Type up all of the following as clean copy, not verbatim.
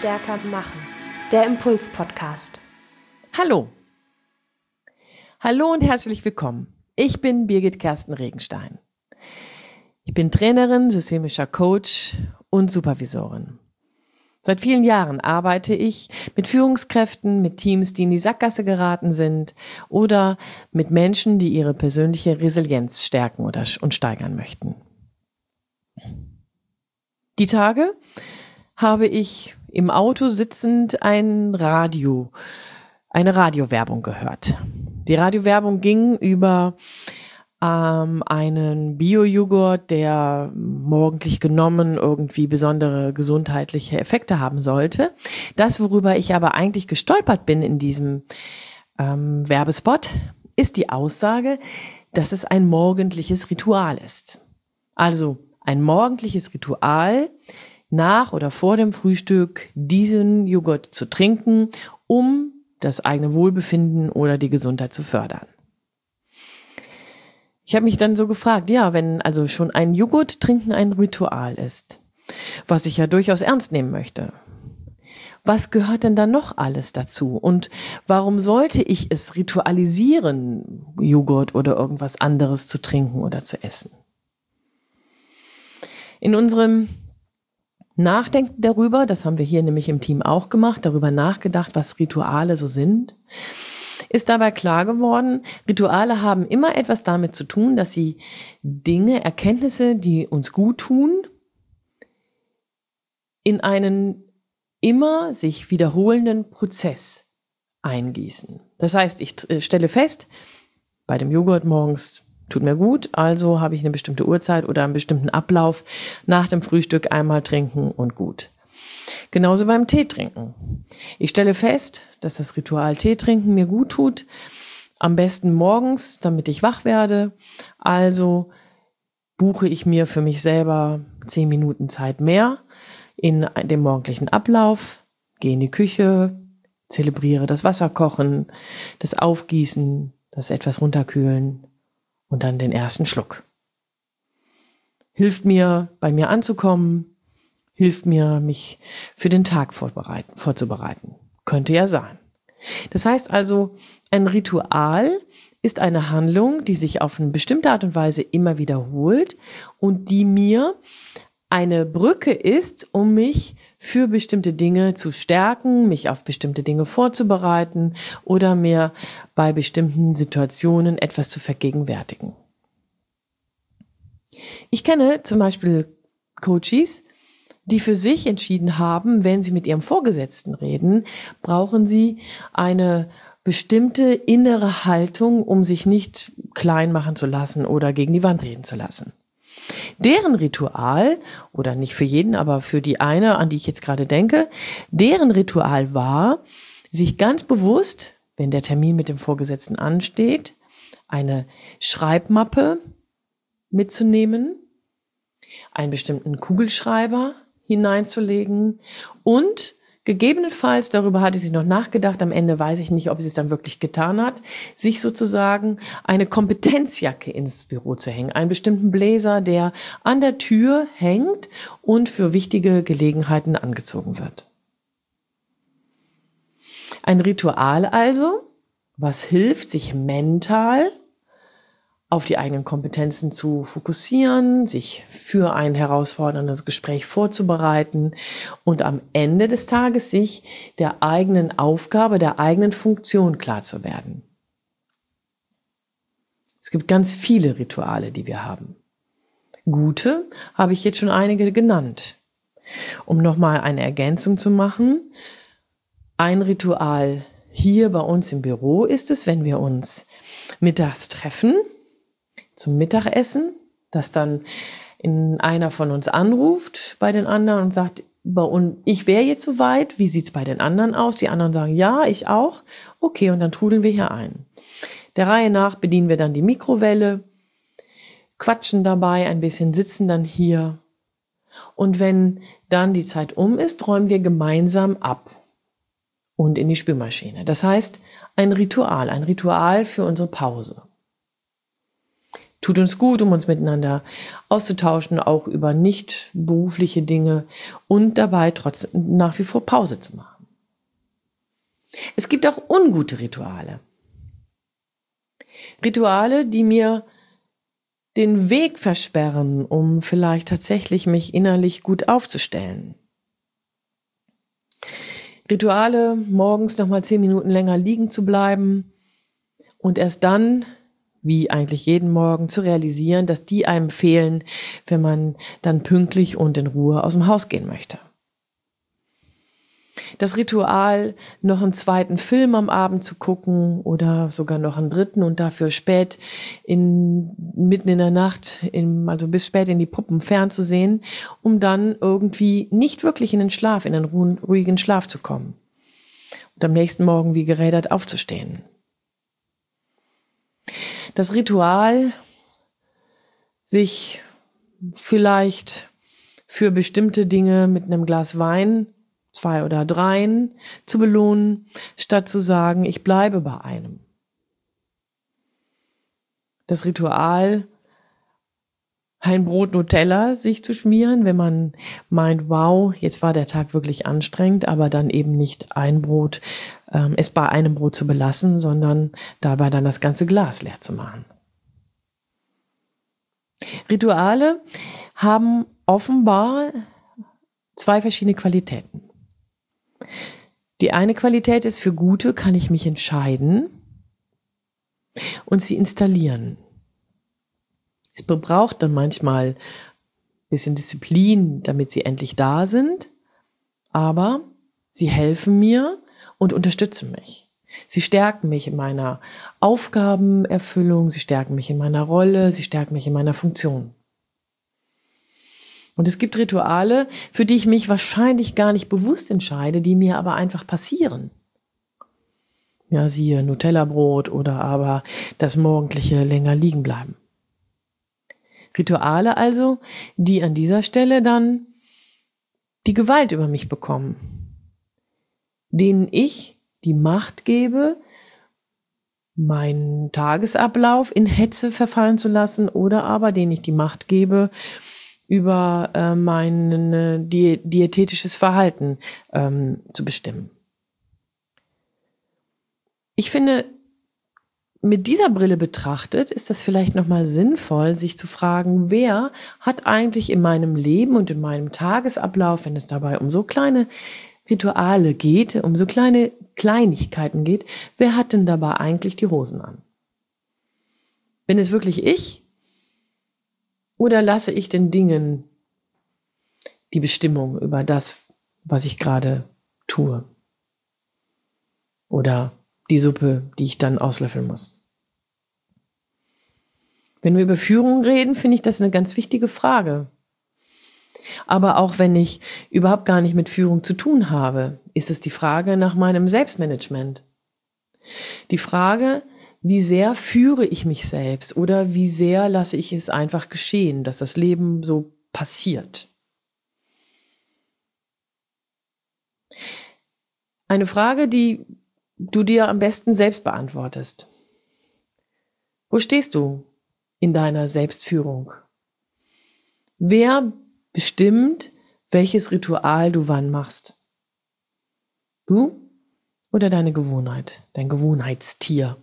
stärker machen. Der Impuls-Podcast. Hallo. Hallo und herzlich willkommen. Ich bin Birgit Kersten Regenstein. Ich bin Trainerin, systemischer Coach und Supervisorin. Seit vielen Jahren arbeite ich mit Führungskräften, mit Teams, die in die Sackgasse geraten sind oder mit Menschen, die ihre persönliche Resilienz stärken und steigern möchten. Die Tage habe ich im Auto sitzend eine Radiowerbung gehört. Die Radiowerbung ging über einen Bio-Joghurt, der morgendlich genommen irgendwie besondere gesundheitliche Effekte haben sollte. Das, worüber ich aber eigentlich gestolpert bin in diesem Werbespot, ist die Aussage, dass es ein morgendliches Ritual ist. Also ein morgendliches Ritual, nach oder vor dem Frühstück diesen Joghurt zu trinken, um das eigene Wohlbefinden oder die Gesundheit zu fördern. Ich habe mich dann so gefragt, ja, wenn also schon ein Joghurt trinken ein Ritual ist, was ich ja durchaus ernst nehmen möchte, was gehört denn da noch alles dazu? Und warum sollte ich es ritualisieren, Joghurt oder irgendwas anderes zu trinken oder zu essen? In unserem Nachdenken darüber, das haben wir hier nämlich im Team auch gemacht, darüber nachgedacht, was Rituale so sind, ist dabei klar geworden, Rituale haben immer etwas damit zu tun, dass sie Dinge, Erkenntnisse, die uns gut tun, in einen immer sich wiederholenden Prozess eingießen. Das heißt, ich stelle fest, bei dem Joghurt morgens tut mir gut, also habe ich eine bestimmte Uhrzeit oder einen bestimmten Ablauf, nach dem Frühstück einmal trinken und gut. Genauso beim Tee trinken. Ich stelle fest, dass das Ritual Tee trinken mir gut tut, am besten morgens, damit ich wach werde. Also buche ich mir für mich selber 10 Minuten Zeit mehr in dem morgendlichen Ablauf, gehe in die Küche, zelebriere das Wasserkochen, das Aufgießen, das etwas runterkühlen und dann den ersten Schluck. Hilft mir, bei mir anzukommen, hilft mir, mich für den Tag vorzubereiten. Könnte ja sein. Das heißt also, ein Ritual ist eine Handlung, die sich auf eine bestimmte Art und Weise immer wiederholt und die mir eine Brücke ist, um mich für bestimmte Dinge zu stärken, mich auf bestimmte Dinge vorzubereiten oder mir bei bestimmten Situationen etwas zu vergegenwärtigen. Ich kenne zum Beispiel Coaches, die für sich entschieden haben, wenn sie mit ihrem Vorgesetzten reden, brauchen sie eine bestimmte innere Haltung, um sich nicht klein machen zu lassen oder gegen die Wand reden zu lassen. Deren Ritual, oder nicht für jeden, aber für die eine, an die ich jetzt gerade denke, deren Ritual war, sich ganz bewusst, wenn der Termin mit dem Vorgesetzten ansteht, eine Schreibmappe mitzunehmen, einen bestimmten Kugelschreiber hineinzulegen und gegebenenfalls, darüber hatte sie noch nachgedacht, am Ende weiß ich nicht, ob sie es dann wirklich getan hat, sich sozusagen eine Kompetenzjacke ins Büro zu hängen, einen bestimmten Bläser, der an der Tür hängt und für wichtige Gelegenheiten angezogen wird. Ein Ritual also, was hilft, sich mental auf die eigenen Kompetenzen zu fokussieren, sich für ein herausforderndes Gespräch vorzubereiten und am Ende des Tages sich der eigenen Aufgabe, der eigenen Funktion klar zu werden. Es gibt ganz viele Rituale, die wir haben. Gute habe ich jetzt schon einige genannt. Um nochmal eine Ergänzung zu machen, ein Ritual hier bei uns im Büro ist es, wenn wir uns mittags treffen, zum Mittagessen, dass dann einer von uns anruft bei den anderen und sagt, ich wäre jetzt soweit, wie sieht's bei den anderen aus? Die anderen sagen, ja, ich auch. Okay, und dann trudeln wir hier ein. Der Reihe nach bedienen wir dann die Mikrowelle, quatschen dabei ein bisschen, sitzen dann hier. Und wenn dann die Zeit um ist, räumen wir gemeinsam ab und in die Spülmaschine. Das heißt, ein Ritual für unsere Pause. tut uns gut, um uns miteinander auszutauschen, auch über nicht berufliche Dinge und dabei trotzdem nach wie vor Pause zu machen. Es gibt auch ungute Rituale. Rituale, die mir den Weg versperren, um vielleicht tatsächlich mich innerlich gut aufzustellen. Rituale, morgens nochmal 10 Minuten länger liegen zu bleiben und erst dann, wie eigentlich jeden Morgen, zu realisieren, dass die einem fehlen, wenn man dann pünktlich und in Ruhe aus dem Haus gehen möchte. Das Ritual, noch einen zweiten Film am Abend zu gucken oder sogar noch einen dritten und dafür mitten in der Nacht, also bis spät in die Puppen fernzusehen, um dann irgendwie nicht wirklich in den Schlaf, in den ruhigen Schlaf zu kommen und am nächsten Morgen wie gerädert aufzustehen. Das Ritual, sich vielleicht für bestimmte Dinge mit einem Glas Wein, 2 oder 3, zu belohnen, statt zu sagen, ich bleibe bei einem. Das Ritual, ein Brot Nutella sich zu schmieren, wenn man meint, wow, jetzt war der Tag wirklich anstrengend, aber dann eben nicht es bei einem Brot zu belassen, sondern dabei dann das ganze Glas leer zu machen. Rituale haben offenbar 2 verschiedene Qualitäten. Die eine Qualität ist, für gute kann ich mich entscheiden und sie installieren. Es braucht dann manchmal ein bisschen Disziplin, damit sie endlich da sind, aber sie helfen mir und unterstützen mich. Sie stärken mich in meiner Aufgabenerfüllung, sie stärken mich in meiner Rolle, sie stärken mich in meiner Funktion. Und es gibt Rituale, für die ich mich wahrscheinlich gar nicht bewusst entscheide, die mir aber einfach passieren. Ja, siehe Nutella-Brot oder aber das morgendliche länger liegen bleiben. Rituale also, die an dieser Stelle dann die Gewalt über mich bekommen, denen ich die Macht gebe, meinen Tagesablauf in Hetze verfallen zu lassen oder aber denen ich die Macht gebe, über mein diätetisches Verhalten zu bestimmen. Ich finde, mit dieser Brille betrachtet, ist das vielleicht nochmal sinnvoll, sich zu fragen, wer hat eigentlich in meinem Leben und in meinem Tagesablauf, wenn es dabei um so kleine Rituale geht, um so kleine Kleinigkeiten geht, wer hat denn dabei eigentlich die Hosen an? Bin es wirklich ich? Oder lasse ich den Dingen die Bestimmung über das, was ich gerade tue? Oder die Suppe, die ich dann auslöffeln muss? Wenn wir über Führung reden, finde ich das eine ganz wichtige Frage. Aber auch wenn ich überhaupt gar nicht mit Führung zu tun habe, ist es die Frage nach meinem Selbstmanagement. Die Frage, wie sehr führe ich mich selbst oder wie sehr lasse ich es einfach geschehen, dass das Leben so passiert. Eine Frage, die du dir am besten selbst beantwortest. Wo stehst du in deiner Selbstführung? Wer bestimmt, welches Ritual du wann machst? Du oder deine Gewohnheit, dein Gewohnheitstier?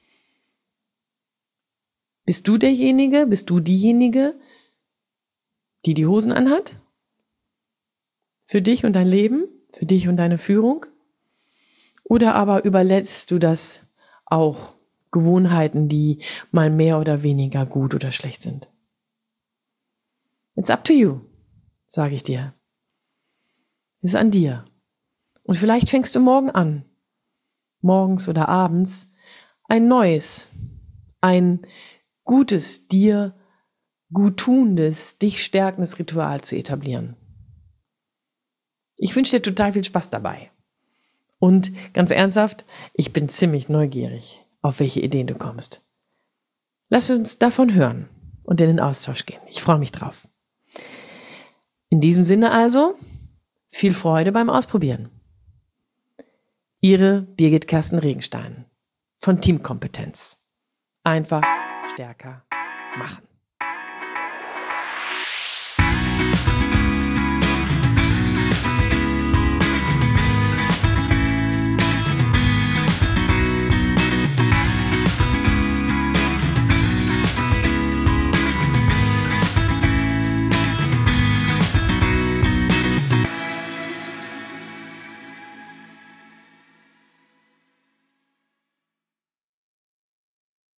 Bist du derjenige, bist du diejenige, die die Hosen anhat? Für dich und dein Leben, für dich und deine Führung? Oder aber überlässt du das auch Gewohnheiten, die mal mehr oder weniger gut oder schlecht sind? It's up to you, sage ich dir. Es ist an dir. Und vielleicht fängst du morgen an, morgens oder abends, ein neues, ein gutes, dir guttunendes, dich stärkendes Ritual zu etablieren. Ich wünsche dir total viel Spaß dabei. Und ganz ernsthaft, ich bin ziemlich neugierig, auf welche Ideen du kommst. Lass uns davon hören und in den Austausch gehen. Ich freue mich drauf. In diesem Sinne also, viel Freude beim Ausprobieren. Ihre Birgit Kersten Regenstein von Teamkompetenz. Einfach, stärker, machen.